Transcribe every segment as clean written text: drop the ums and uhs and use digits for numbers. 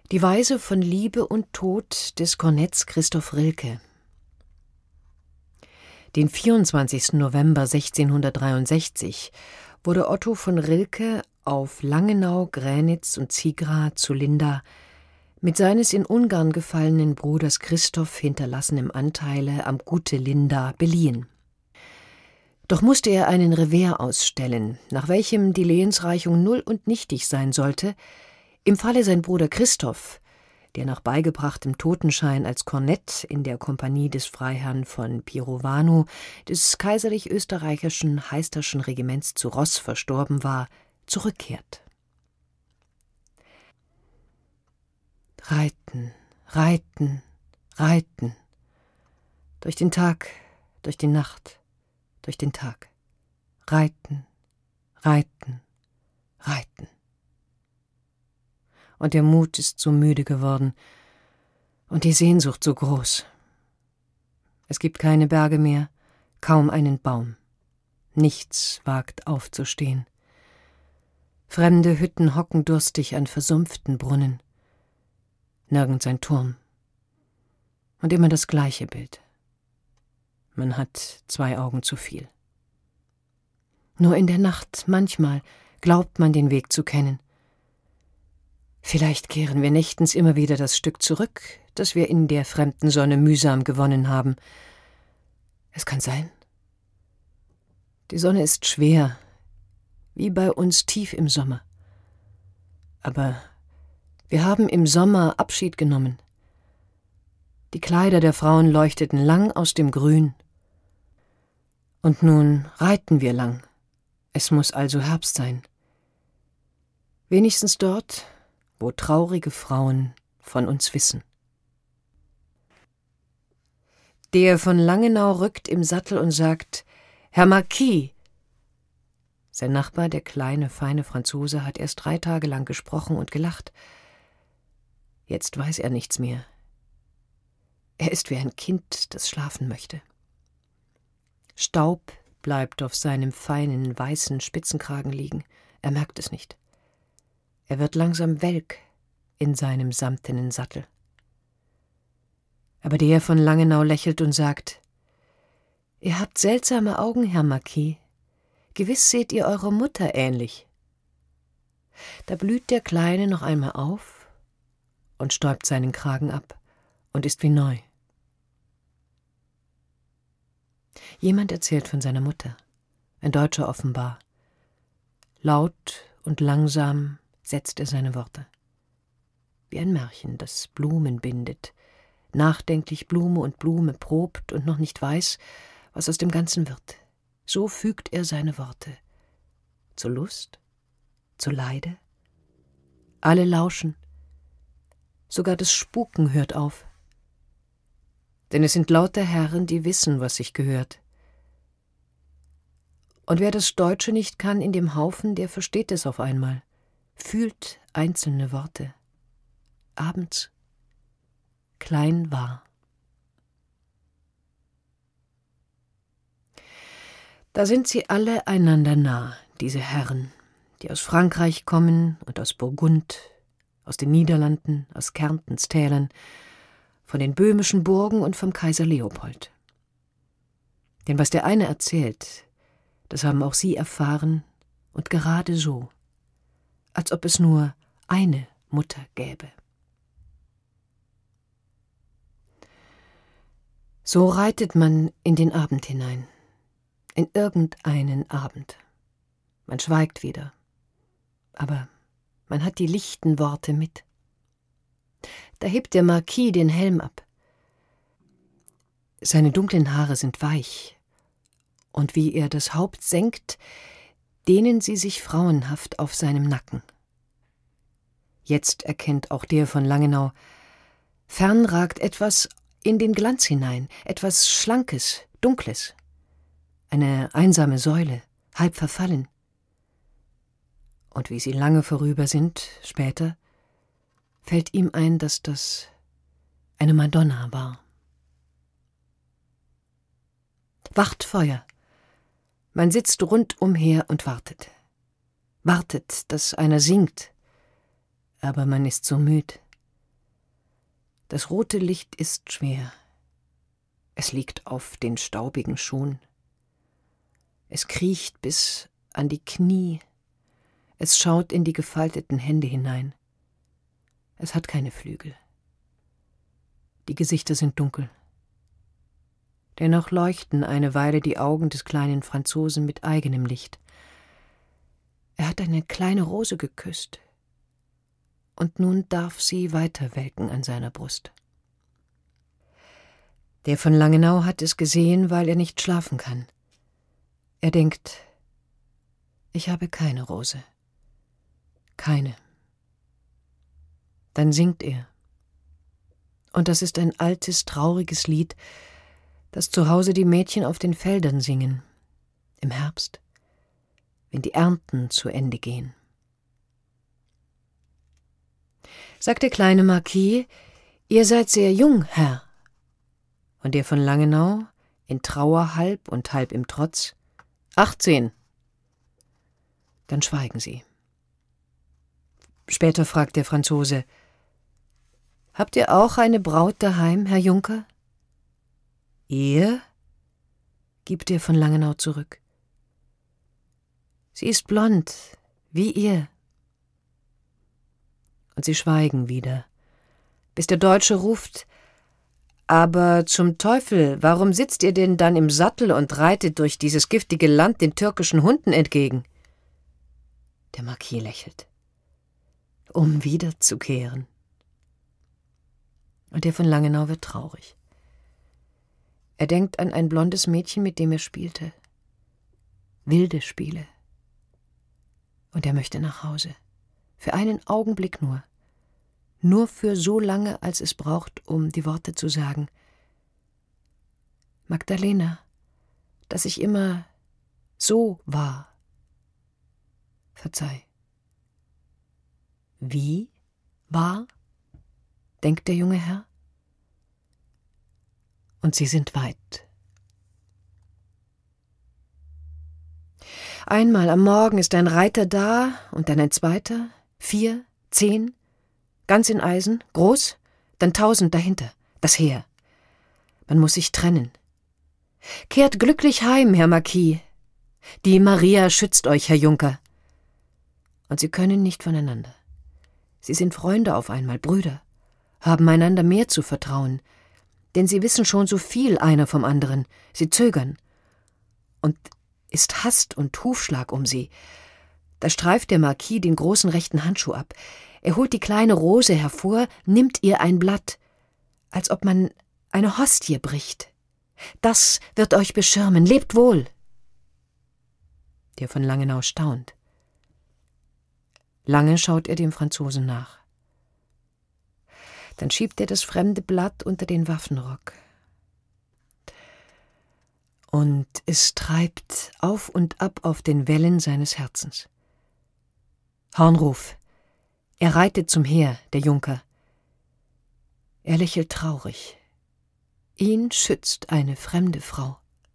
Die Weise von Liebe und Tod des Kornetts Christoph Rilke. Den 24. November 1663 wurde Otto von Rilke auf Langenau, Gräniz und Zigra zu Linda mit seines in Ungarn gefallenen Bruders Christoph hinterlassenem Anteile am Gute Linda beliehen. Doch musste er einen Revers ausstellen, nach welchem die Lehensreichung null und nichtig sein sollte, im Falle sein Bruder Christoph, der nach beigebrachtem Totenschein als Kornett in der Kompanie des Freiherrn von Pirovanu des kaiserlich-österreichischen Heisterschen Regiments zu Ross verstorben war, zurückkehrt. Reiten, reiten, reiten, durch den Tag, durch die Nacht, durch den Tag, reiten, reiten, reiten. Und der Mut ist so müde geworden und die Sehnsucht so groß. Es gibt keine Berge mehr, kaum einen Baum. Nichts wagt aufzustehen. Fremde Hütten hocken durstig an versumpften Brunnen. Nirgends ein Turm. Und immer das gleiche Bild. Man hat 2 Augen zu viel. Nur in der Nacht manchmal glaubt man den Weg zu kennen. Vielleicht kehren wir nächtens immer wieder das Stück zurück, das wir in der fremden Sonne mühsam gewonnen haben. Es kann sein. Die Sonne ist schwer, wie bei uns tief im Sommer. Aber wir haben im Sommer Abschied genommen. Die Kleider der Frauen leuchteten lang aus dem Grün. Und nun reiten wir lang. Es muss also Herbst sein. Wenigstens dort, wo traurige Frauen von uns wissen. Der von Langenau rückt im Sattel und sagt: »Herr Marquis!« Sein Nachbar, der kleine, feine Franzose, hat erst 3 Tage lang gesprochen und gelacht. Jetzt weiß er nichts mehr. Er ist wie ein Kind, das schlafen möchte. Staub bleibt auf seinem feinen, weißen Spitzenkragen liegen. Er merkt es nicht. Er wird langsam welk in seinem samtenen Sattel. Aber der von Langenau lächelt und sagt: »Ihr habt seltsame Augen, Herr Marquis. Gewiss seht ihr eurer Mutter ähnlich.« Da blüht der Kleine noch einmal auf und stäubt seinen Kragen ab und ist wie neu. Jemand erzählt von seiner Mutter, ein Deutscher offenbar. Laut und langsam setzt er seine Worte. Wie ein Märchen, das Blumen bindet, nachdenklich Blume und Blume probt und noch nicht weiß, was aus dem Ganzen wird. So fügt er seine Worte. Zur Lust, zu Leide. Alle lauschen. Sogar das Spuken hört auf. Denn es sind lauter Herren, die wissen, was sich gehört. Und wer das Deutsche nicht kann in dem Haufen, der versteht es auf einmal, fühlt einzelne Worte. Abends, klein war. Da sind sie alle einander nah, diese Herren, die aus Frankreich kommen und aus Burgund, aus den Niederlanden, aus Kärntens Tälern, von den böhmischen Burgen und vom Kaiser Leopold. Denn was der eine erzählt, das haben auch sie erfahren und gerade so, als ob es nur eine Mutter gäbe. So reitet man in den Abend hinein, in irgendeinen Abend. Man schweigt wieder, aber man hat die lichten Worte mit. Da hebt der Marquis den Helm ab. Seine dunklen Haare sind weich, und wie er das Haupt senkt, dehnen sie sich frauenhaft auf seinem Nacken. Jetzt erkennt auch der von Langenau, fern ragt etwas in den Glanz hinein, etwas Schlankes, Dunkles, eine einsame Säule, halb verfallen. Und wie sie lange vorüber sind, später, fällt ihm ein, dass das eine Madonna war. Wacht Feuer. Man sitzt rundumher und wartet. Wartet, dass einer singt. Aber man ist so müd. Das rote Licht ist schwer. Es liegt auf den staubigen Schuhen. Es kriecht bis an die Knie. Es schaut in die gefalteten Hände hinein. Es hat keine Flügel. Die Gesichter sind dunkel. Dennoch leuchten eine Weile die Augen des kleinen Franzosen mit eigenem Licht. Er hat eine kleine Rose geküsst. Und nun darf sie weiter welken an seiner Brust. Der von Langenau hat es gesehen, weil er nicht schlafen kann. Er denkt, ich habe keine Rose. Keine. Dann singt er. Und das ist ein altes, trauriges Lied, das zu Hause die Mädchen auf den Feldern singen, im Herbst, wenn die Ernten zu Ende gehen. Sagt der kleine Marquis, »Ihr seid sehr jung, Herr.« Und der von Langenau, in Trauer halb und halb im Trotz, »18.« Dann schweigen sie. Später fragt der Franzose, »Habt ihr auch eine Braut daheim, Herr Junker?« »Ihr?« gibt der von Langenau zurück. »Sie ist blond, wie ihr.« Und sie schweigen wieder, bis der Deutsche ruft, »Aber zum Teufel, warum sitzt ihr denn dann im Sattel und reitet durch dieses giftige Land den türkischen Hunden entgegen?« Der Marquis lächelt. »Um wiederzukehren.« Und der von Langenau wird traurig. Er denkt an ein blondes Mädchen, mit dem er spielte. Wilde Spiele. Und er möchte nach Hause. Für einen Augenblick nur. Nur für so lange, als es braucht, um die Worte zu sagen. Magdalena, dass ich immer so war. Verzeih. Wie war? Denkt der junge Herr. Und sie sind weit. Einmal am Morgen ist ein Reiter da und dann ein zweiter, 4, 10, ganz in Eisen, groß, dann 1000 dahinter, das Heer. Man muss sich trennen. Kehrt glücklich heim, Herr Marquis. Die Maria schützt euch, Herr Junker. Und sie können nicht voneinander. Sie sind Freunde auf einmal, Brüder, haben einander mehr zu vertrauen, denn sie wissen schon so viel einer vom anderen, sie zögern. Und ist Hast und Hufschlag um sie. Da streift der Marquis den großen rechten Handschuh ab. Er holt die kleine Rose hervor, nimmt ihr ein Blatt, als ob man eine Hostie bricht. Das wird euch beschirmen, lebt wohl. Der von Langenau staunt. Lange schaut er dem Franzosen nach. Dann schiebt er das fremde Blatt unter den Waffenrock. Und es treibt auf und ab auf den Wellen seines Herzens. Hornruf. Er reitet zum Heer, der Junker. Er lächelt traurig. Ihn schützt eine fremde Frau.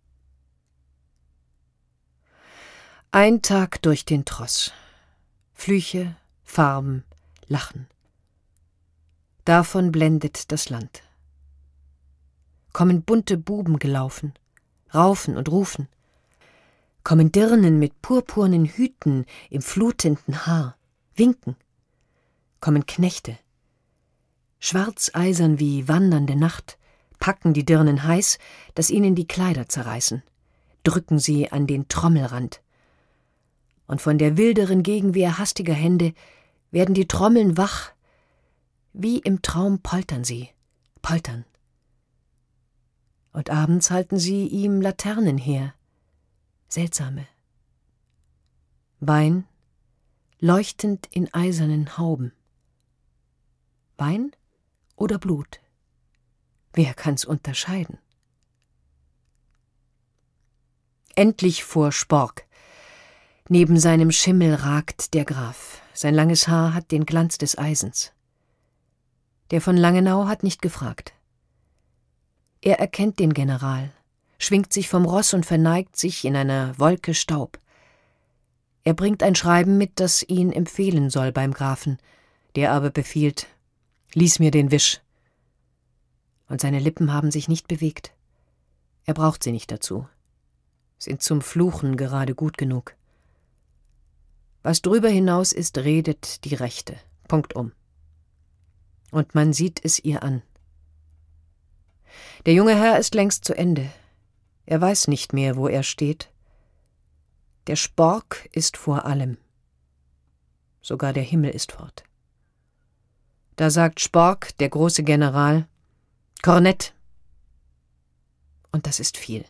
Ein Tag durch den Tross. Flüche, Farben, Lachen. Davon blendet das Land. Kommen bunte Buben gelaufen, raufen und rufen. Kommen Dirnen mit purpurnen Hüten im flutenden Haar, winken. Kommen Knechte. Schwarzeisern wie wandernde Nacht, packen die Dirnen heiß, dass ihnen die Kleider zerreißen, drücken sie an den Trommelrand. Und von der wilderen Gegenwehr hastiger Hände werden die Trommeln wach, wie im Traum poltern sie, poltern. Und abends halten sie ihm Laternen her, seltsame. Wein, leuchtend in eisernen Hauben. Wein oder Blut? Wer kann's unterscheiden? Endlich vor Spork. Neben seinem Schimmel ragt der Graf. Sein langes Haar hat den Glanz des Eisens. Der von Langenau hat nicht gefragt. Er erkennt den General, schwingt sich vom Ross und verneigt sich in einer Wolke Staub. Er bringt ein Schreiben mit, das ihn empfehlen soll beim Grafen, der aber befiehlt, »Lies mir den Wisch«, und seine Lippen haben sich nicht bewegt. Er braucht sie nicht dazu, sind zum Fluchen gerade gut genug. Was drüber hinaus ist, redet die Rechte. Punktum. Und man sieht es ihr an. Der junge Herr ist längst zu Ende. Er weiß nicht mehr, wo er steht. Der Spork ist vor allem. Sogar der Himmel ist fort. Da sagt Spork, der große General, Kornett. Und das ist viel.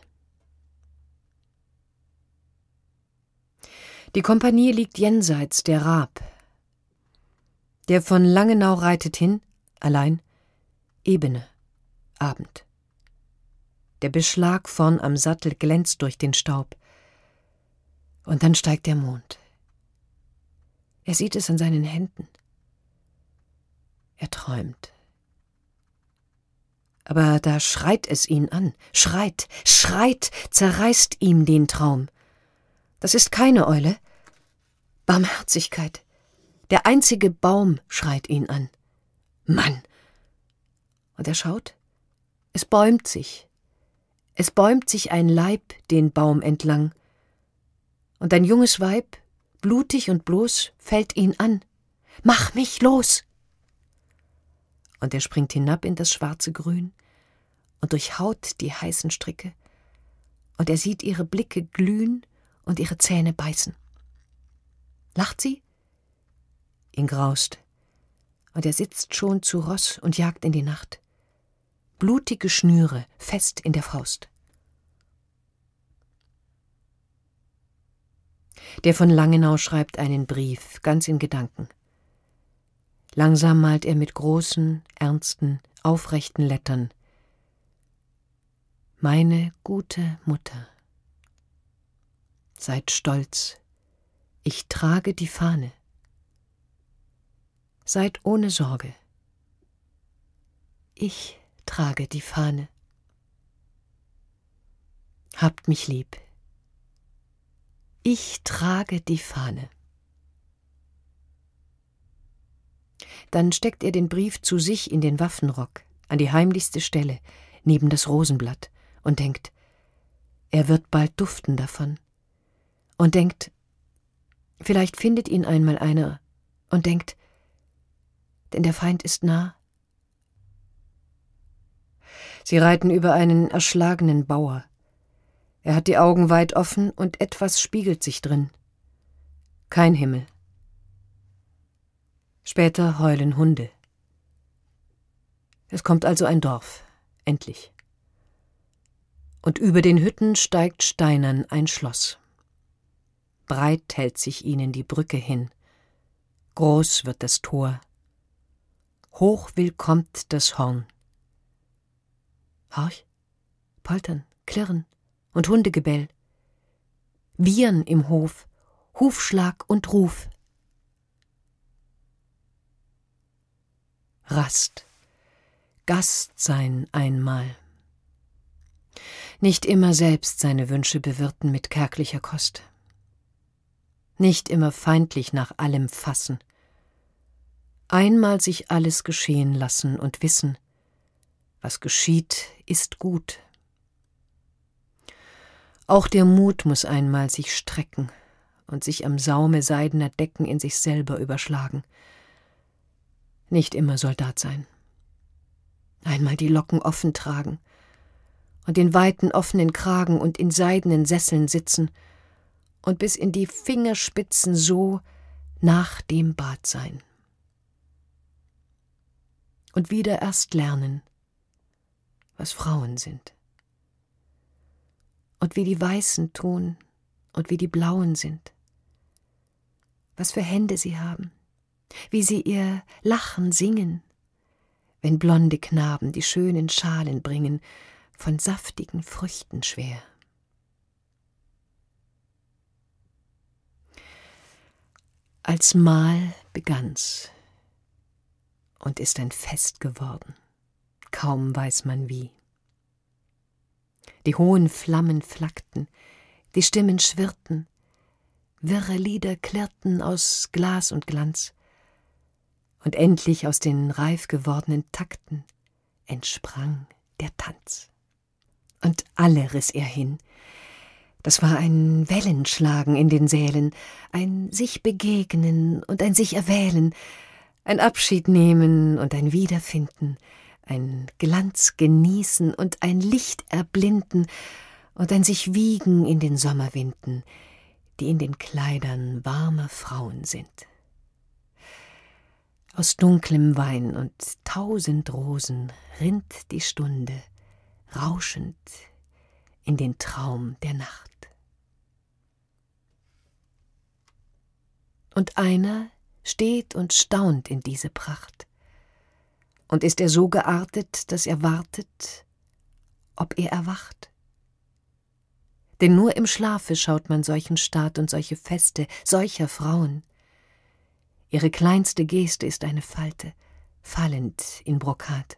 Die Kompanie liegt jenseits der Raab. Der von Langenau reitet hin, allein, Ebene, Abend. Der Beschlag vorn am Sattel glänzt durch den Staub. Und dann steigt der Mond. Er sieht es an seinen Händen. Er träumt. Aber da schreit es ihn an, schreit, zerreißt ihm den Traum. Das ist keine Eule. Barmherzigkeit. Der einzige Baum schreit ihn an. Mann! Und er schaut. Es bäumt sich. Es bäumt sich ein Leib den Baum entlang. Und ein junges Weib, blutig und bloß, fällt ihn an. Mach mich los! Und er springt hinab in das schwarze Grün und durchhaut die heißen Stricke. Und er sieht ihre Blicke glühen und ihre Zähne beißen. Lacht sie? Ihn graust. Und er sitzt schon zu Ross und jagt in die Nacht. Blutige Schnüre fest in der Faust. Der von Langenau schreibt einen Brief, ganz in Gedanken. Langsam malt er mit großen, ernsten, aufrechten Lettern. Meine gute Mutter. Seid stolz, ich trage die Fahne. Seid ohne Sorge. Ich trage die Fahne. Habt mich lieb. Ich trage die Fahne. Dann steckt er den Brief zu sich in den Waffenrock, an die heimlichste Stelle, neben das Rosenblatt, und denkt, er wird bald duften davon. Und denkt, vielleicht findet ihn einmal einer, und denkt, denn der Feind ist nah. Sie reiten über einen erschlagenen Bauer. Er hat die Augen weit offen und etwas spiegelt sich drin. Kein Himmel. Später heulen Hunde. Es kommt also ein Dorf, endlich. Und über den Hütten steigt steinern ein Schloss. Breit hält sich ihnen die Brücke hin. Groß wird das Tor. Hoch willkommt das Horn. Horch, poltern, klirren und Hundegebell. Wiehern im Hof, Hufschlag und Ruf. Rast, Gast sein einmal. Nicht immer selbst seine Wünsche bewirten mit kärglicher Kost. Nicht immer feindlich nach allem fassen. Einmal sich alles geschehen lassen und wissen, was geschieht, ist gut. Auch der Mut muss einmal sich strecken und sich am Saume seidener Decken in sich selber überschlagen. Nicht immer Soldat sein. Einmal die Locken offen tragen und den weiten offenen Kragen und in seidenen Sesseln sitzen und bis in die Fingerspitzen so nach dem Bad sein. Und wieder erst lernen, was Frauen sind. Und wie die Weißen tun und wie die Blauen sind. Was für Hände sie haben, wie sie ihr Lachen singen, wenn blonde Knaben die schönen Schalen bringen, von saftigen Früchten schwer. Als Mahl begann's und ist ein Fest geworden, kaum weiß man wie. Die hohen Flammen flackten, die Stimmen schwirrten, wirre Lieder klirrten aus Glas und Glanz, und endlich aus den reif gewordenen Takten entsprang der Tanz. Und alle riss er hin. Das war ein Wellenschlagen in den Sälen, ein sich begegnen und ein sich erwählen, ein Abschied nehmen und ein Wiederfinden, ein Glanz genießen und ein Licht erblinden und ein sich wiegen in den Sommerwinden, die in den Kleidern warmer Frauen sind. Aus dunklem Wein und 1000 Rosen rinnt die Stunde, rauschend in den Traum der Nacht. Und einer steht und staunt in diese Pracht. Und ist er so geartet, dass er wartet, ob er erwacht? Denn nur im Schlafe schaut man solchen Staat und solche Feste, solcher Frauen. Ihre kleinste Geste ist eine Falte, fallend in Brokat.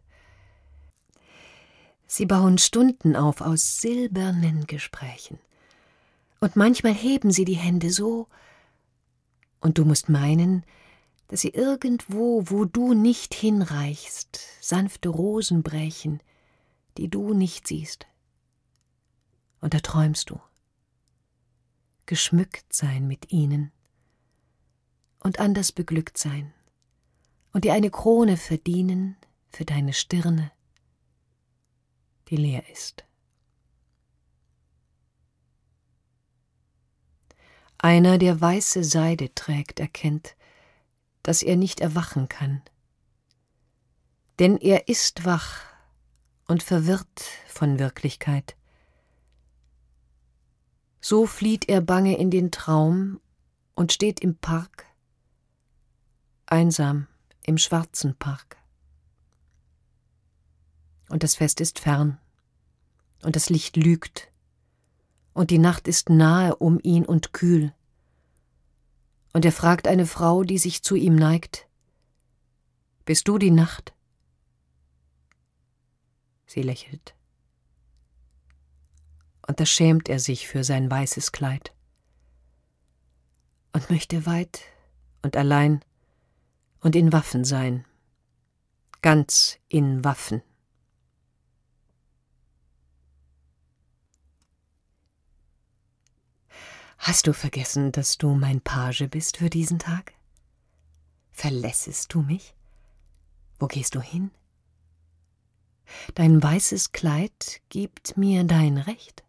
Sie bauen Stunden auf aus silbernen Gesprächen. Und manchmal heben sie die Hände so, und du musst meinen, dass sie irgendwo, wo du nicht hinreichst, sanfte Rosen brächen, die du nicht siehst. Und da träumst du, geschmückt sein mit ihnen und anders beglückt sein und dir eine Krone verdienen für deine Stirne, die leer ist. Einer, der weiße Seide trägt, erkennt, dass er nicht erwachen kann. Denn er ist wach und verwirrt von Wirklichkeit. So flieht er bange in den Traum und steht im Park, einsam im schwarzen Park. Und das Fest ist fern, und das Licht lügt, und die Nacht ist nahe um ihn und kühl. Und er fragt eine Frau, die sich zu ihm neigt: »Bist du die Nacht?« Sie lächelt. Und da schämt er sich für sein weißes Kleid und möchte weit und allein und in Waffen sein, ganz in Waffen. Hast du vergessen, dass du mein Page bist für diesen Tag? Verlässest du mich? Wo gehst du hin? Dein weißes Kleid gibt mir dein Recht.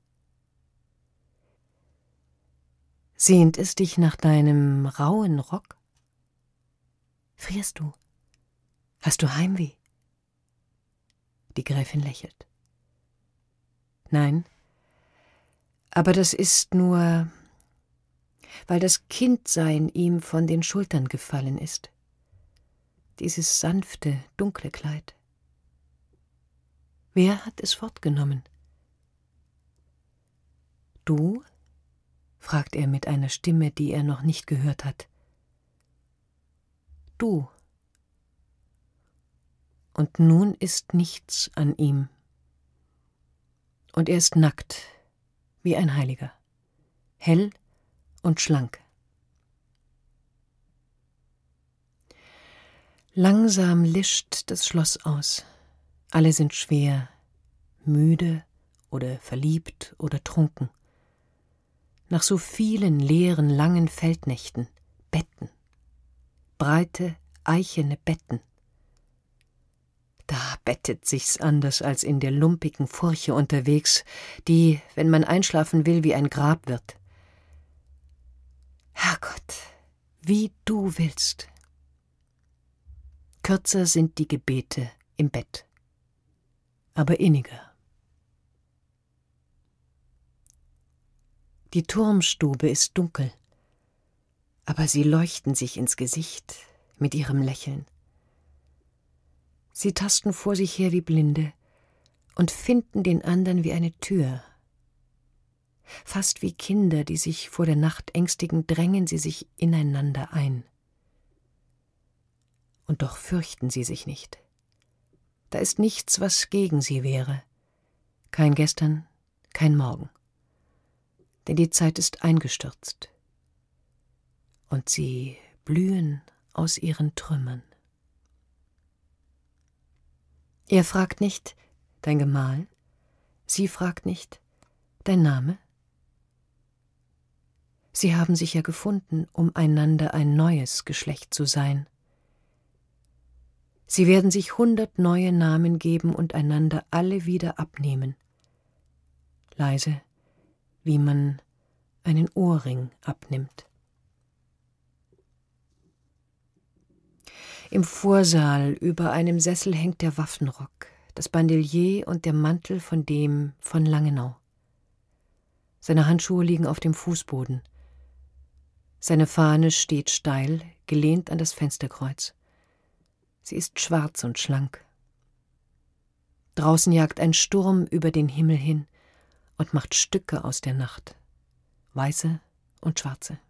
Sehnt es dich nach deinem rauen Rock? Frierst du? Hast du Heimweh? Die Gräfin lächelt. Nein, aber das ist nur, weil das Kindsein ihm von den Schultern gefallen ist. Dieses sanfte, dunkle Kleid. Wer hat es fortgenommen? Du? Fragt er mit einer Stimme, die er noch nicht gehört hat. Du. Und nun ist nichts an ihm. Und er ist nackt, wie ein Heiliger, hell und schlank. Langsam lischt das Schloss aus. Alle sind schwer, müde oder verliebt oder trunken. Nach so vielen leeren, langen Feldnächten, Betten, breite, eichene Betten. Da bettet sich's anders als in der lumpigen Furche unterwegs, die, wenn man einschlafen will, wie ein Grab wird. Herrgott, wie du willst. Kürzer sind die Gebete im Bett, aber inniger. Die Turmstube ist dunkel, aber sie leuchten sich ins Gesicht mit ihrem Lächeln. Sie tasten vor sich her wie Blinde und finden den andern wie eine Tür. Fast wie Kinder, die sich vor der Nacht ängstigen, drängen sie sich ineinander ein. Und doch fürchten sie sich nicht. Da ist nichts, was gegen sie wäre. Kein Gestern, kein Morgen. Denn die Zeit ist eingestürzt. Und sie blühen aus ihren Trümmern. Er fragt nicht, dein Gemahl? Sie fragt nicht, dein Name? Sie haben sich ja gefunden, um einander ein neues Geschlecht zu sein. Sie werden sich 100 neue Namen geben und einander alle wieder abnehmen. Leise, wie man einen Ohrring abnimmt. Im Vorsaal über einem Sessel hängt der Waffenrock, das Bandelier und der Mantel von dem von Langenau. Seine Handschuhe liegen auf dem Fußboden. Seine Fahne steht steil, gelehnt an das Fensterkreuz. Sie ist schwarz und schlank. Draußen jagt ein Sturm über den Himmel hin und macht Stücke aus der Nacht, weiße und schwarze.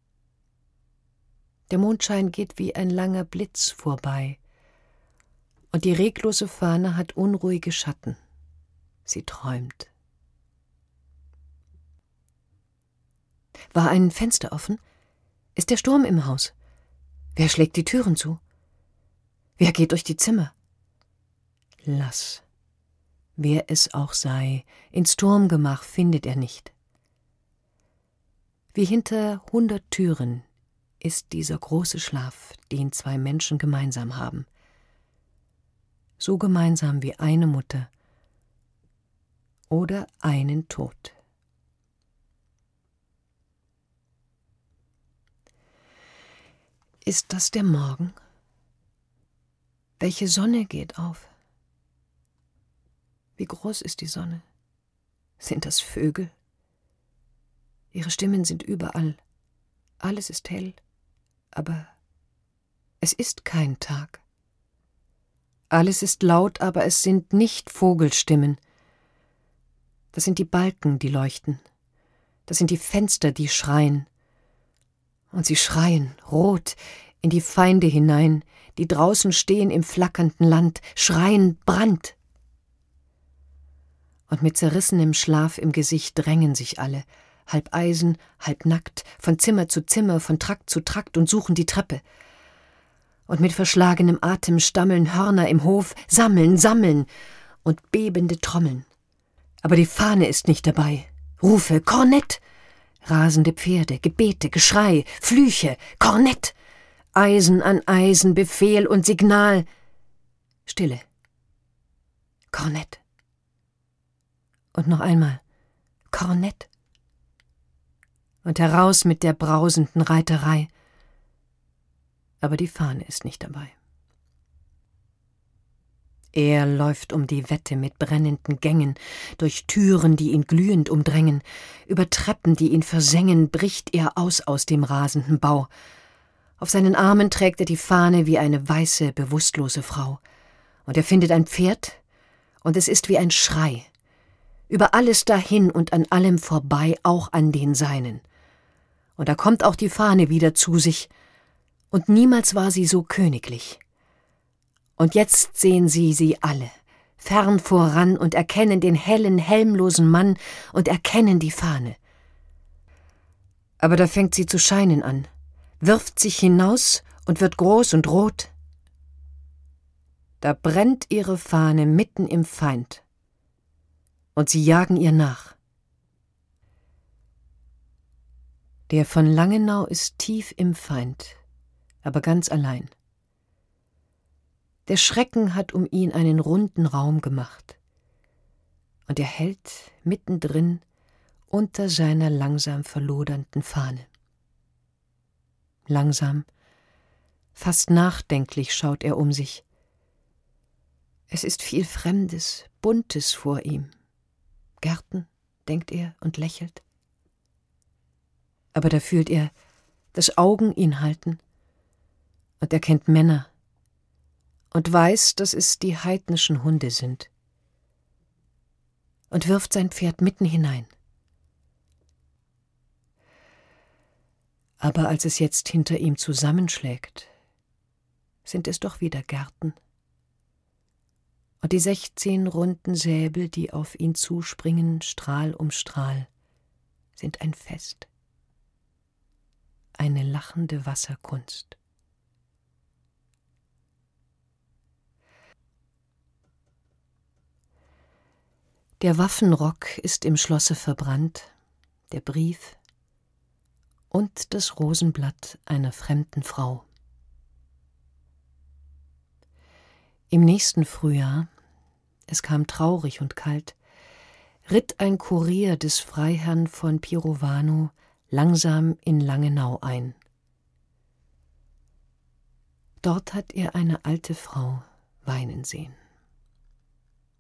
Der Mondschein geht wie ein langer Blitz vorbei, und die reglose Fahne hat unruhige Schatten. Sie träumt. War ein Fenster offen? Ist der Sturm im Haus? Wer schlägt die Türen zu? Wer geht durch die Zimmer? Lass, wer es auch sei, ins Turmgemach findet er nicht. Wie hinter 100 Türen ist dieser große Schlaf, den 2 Menschen gemeinsam haben. So gemeinsam wie eine Mutter oder einen Tod. Ist das der Morgen? Welche Sonne geht auf? Wie groß ist die Sonne? Sind das Vögel? Ihre Stimmen sind überall. Alles ist hell, aber es ist kein Tag. Alles ist laut, aber es sind nicht Vogelstimmen. Das sind die Balken, die leuchten. Das sind die Fenster, die schreien. Und sie schreien, rot, in die Feinde hinein, die draußen stehen im flackernden Land, schreien Brand. Und mit zerrissenem Schlaf im Gesicht drängen sich alle, halb Eisen, halb nackt, von Zimmer zu Zimmer, von Trakt zu Trakt und suchen die Treppe. Und mit verschlagenem Atem stammeln Hörner im Hof, sammeln, sammeln und bebende Trommeln. Aber die Fahne ist nicht dabei. Rufe, Kornett! Rasende Pferde, Gebete, Geschrei, Flüche, Kornett! Eisen an Eisen, Befehl und Signal. Stille. Kornett. Und noch einmal. Kornett. Und heraus mit der brausenden Reiterei. Aber die Fahne ist nicht dabei. Er läuft um die Wette mit brennenden Gängen, durch Türen, die ihn glühend umdrängen, über Treppen, die ihn versengen, bricht er aus dem rasenden Bau. Auf seinen Armen trägt er die Fahne wie eine weiße, bewusstlose Frau. Und er findet ein Pferd, und es ist wie ein Schrei. Über alles dahin und an allem vorbei, auch an den Seinen. Und da kommt auch die Fahne wieder zu sich, und niemals war sie so königlich. Und jetzt sehen sie alle, fern voran und erkennen den hellen, helmlosen Mann und erkennen die Fahne. Aber da fängt sie zu scheinen an, wirft sich hinaus und wird groß und rot. Da brennt ihre Fahne mitten im Feind, und sie jagen ihr nach. Der von Langenau ist tief im Feind, aber ganz allein. Der Schrecken hat um ihn einen runden Raum gemacht, und er hält mittendrin unter seiner langsam verlodernden Fahne. Langsam, fast nachdenklich schaut er um sich. Es ist viel Fremdes, Buntes vor ihm. Gärten, denkt er und lächelt. Aber da fühlt er, dass Augen ihn halten, und er kennt Männer und weiß, dass es die heidnischen Hunde sind, und wirft sein Pferd mitten hinein. Aber als es jetzt hinter ihm zusammenschlägt, sind es doch wieder Gärten. Und die 16 runden Säbel, die auf ihn zuspringen, Strahl um Strahl, sind ein Fest. Eine lachende Wasserkunst. Der Waffenrock ist im Schlosse verbrannt, der Brief und das Rosenblatt einer fremden Frau. Im nächsten Frühjahr, es kam traurig und kalt, ritt ein Kurier des Freiherrn von Pirovano langsam in Langenau ein. Dort hat er eine alte Frau weinen sehen.